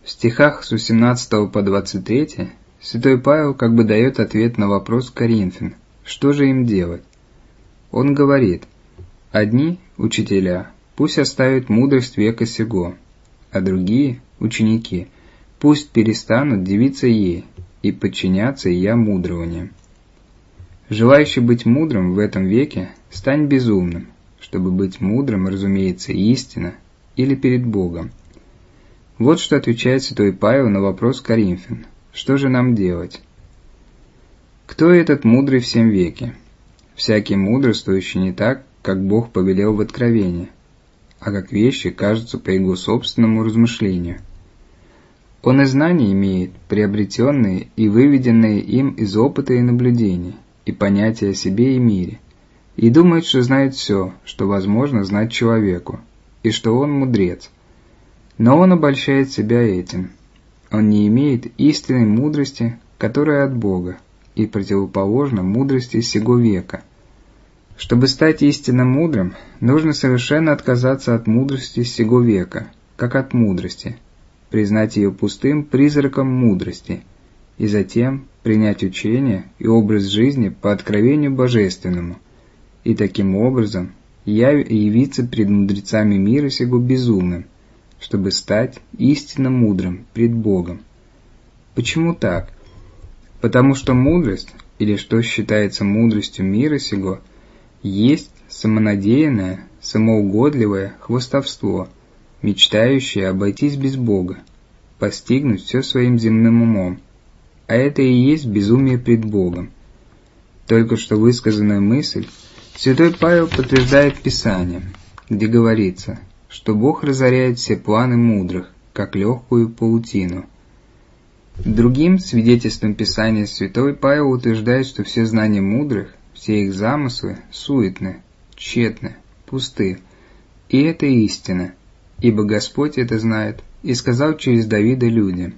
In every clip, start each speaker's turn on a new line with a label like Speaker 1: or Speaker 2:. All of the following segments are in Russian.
Speaker 1: В стихах с 18 по 23 святой Павел как бы дает ответ на вопрос Коринфян, что же им делать. Он говорит: «Одни, учителя, пусть оставят мудрость века сего, а другие, ученики, пусть перестанут дивиться ей и подчиняться ее мудрованием. Желающий быть мудрым в этом веке, стань безумным, чтобы быть мудрым, разумеется, истинно или перед Богом». Вот что отвечает святой Павел на вопрос Коринфян: что же нам делать? Кто этот мудрый в сем веке? Всякий мудрствующий не так, как Бог повелел в Откровении, а как вещи кажутся по его собственному размышлению. Он и знания имеет, приобретенные и выведенные им из опыта и наблюдений, и понятия о себе и мире, и думает, что знает все, что возможно знать человеку, и что он мудрец. Но он обольщает себя этим. Он не имеет истинной мудрости, которая от Бога, и противоположна мудрости сего века. Чтобы стать истинно мудрым, нужно совершенно отказаться от мудрости сего века, как от мудрости, признать ее пустым призраком мудрости, и затем принять учение и образ жизни по откровению божественному, и таким образом явиться пред мудрецами мира сего безумным, чтобы стать истинно мудрым пред Богом. Почему так? Потому что мудрость, или что считается мудростью мира сего, есть самонадеянное, самоугодливое хвастовство, мечтающее обойтись без Бога, постигнуть все своим земным умом, а это и есть безумие пред Богом. Только что высказанная мысль святой Павел подтверждает Писанием, где говорится, что Бог разоряет все планы мудрых, как легкую паутину. Другим свидетельством Писания святой Павел утверждает, что все знания мудрых, все их замыслы суетны, тщетны, пусты, и это истина, ибо Господь это знает и сказал через Давида людям.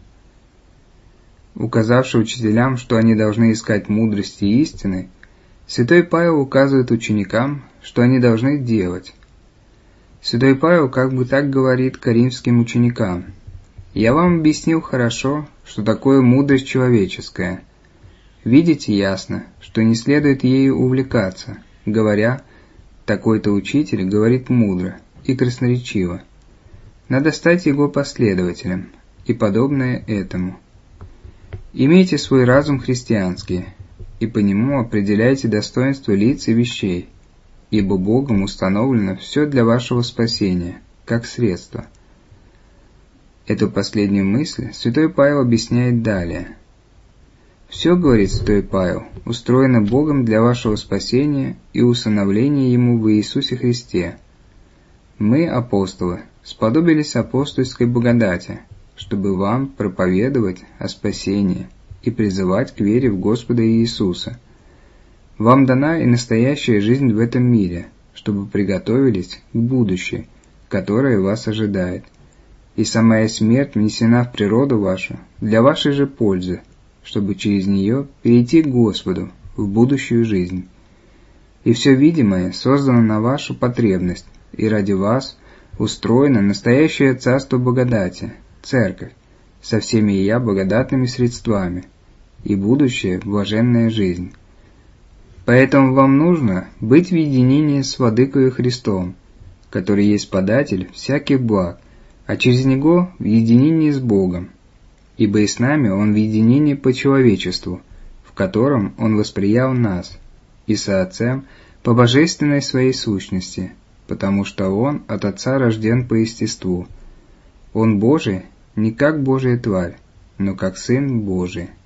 Speaker 1: Указавший учителям, что они должны искать мудрости и истины, святой Павел указывает ученикам, что они должны делать. Святой Павел как бы так говорит коринфским ученикам: «Я вам объяснил хорошо, что такое мудрость человеческая. Видите ясно, что не следует ею увлекаться, говоря, такой-то учитель говорит мудро и красноречиво. Надо стать его последователем, и подобное этому. Имейте свой разум христианский, и по нему определяйте достоинство лиц и вещей, ибо Богом установлено все для вашего спасения, как средство». Эту последнюю мысль святой Павел объясняет далее. «Все, — говорит святой Павел, — устроено Богом для вашего спасения и усыновления Ему в Иисусе Христе. Мы, апостолы, сподобились апостольской благодати, чтобы вам проповедовать о спасении и призывать к вере в Господа Иисуса. Вам дана и настоящая жизнь в этом мире, чтобы приготовились к будущей, которое вас ожидает. И самая смерть внесена в природу вашу для вашей же пользы, чтобы через нее перейти к Господу в будущую жизнь. И все видимое создано на вашу потребность, и ради вас устроено настоящее царство благодати, церковь, со всеми ее благодатными средствами, и будущая блаженная жизнь. Поэтому вам нужно быть в единении с Владыкою Христом, который есть податель всяких благ, а через Него в единении с Богом, ибо и с нами Он в единении по человечеству, в котором Он восприял нас, и со Отцем по божественной своей сущности, потому что Он от Отца рожден по естеству. Он Божий не как Божия тварь, но как Сын Божий.